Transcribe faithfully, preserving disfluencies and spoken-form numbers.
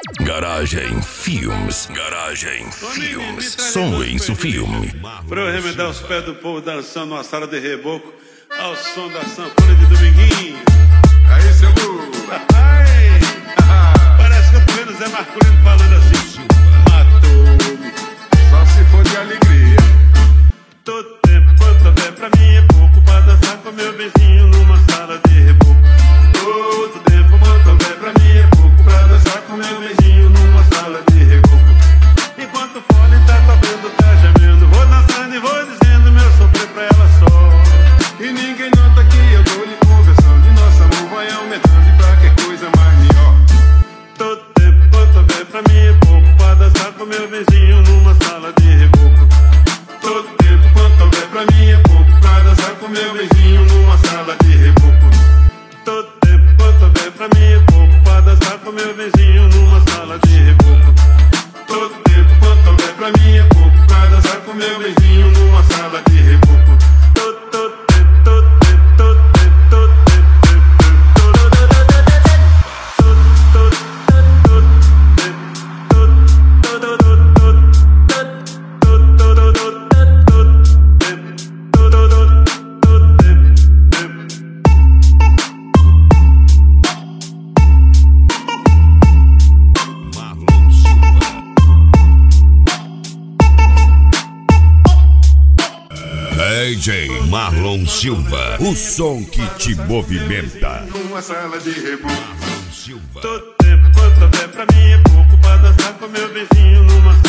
Garagem Filmes. Garagem Filmes. Som Enzo Filme. Pra eu remendar os pés do povo dançando numa sala de reboco ao som da sanfona de Dominguinho. Aí, seu Lu. Parece que eu tô vendo Zé Marculino falando assim: matou-me. Só se for de alegria. Todo tempo quanto houver pra mim é pouco pra dançar com meu vizinho numa sala de reboco. Todo tempo quanto houver pra mim é pouco pra dançar com meu vizinho numa sala de reboco. Enquanto o fone tá tocando, tá gemendo, vou dançando e vou dizendo meu sofrer pra ela só. E ninguém nota que eu tô lhe conversando. E nosso amor vai aumentando e pra que coisa mais melhor. Todo tempo quanto houver pra mim é pouco pra dançar com meu vizinho numa sala de reboco. Todo tempo quanto houver pra mim é pouco pra dançar com meu vizinho numa sala de reboco. Todo tempo quanto houver pra mim é pouco pra dançar com meu vizinho numa sala de reboco. Todo tempo quanto houver pra mim é pouco pra dançar com meu vizinho numa sala de reboco. Todo, todo tempo, todo tempo, todo tempo, todo tempo, todo tempo, D J Marlon Silva, o som que te movimenta. Numa sala de reboco. todo tempo quanto houver pra mim é pouco pra dançar com meu vizinho numa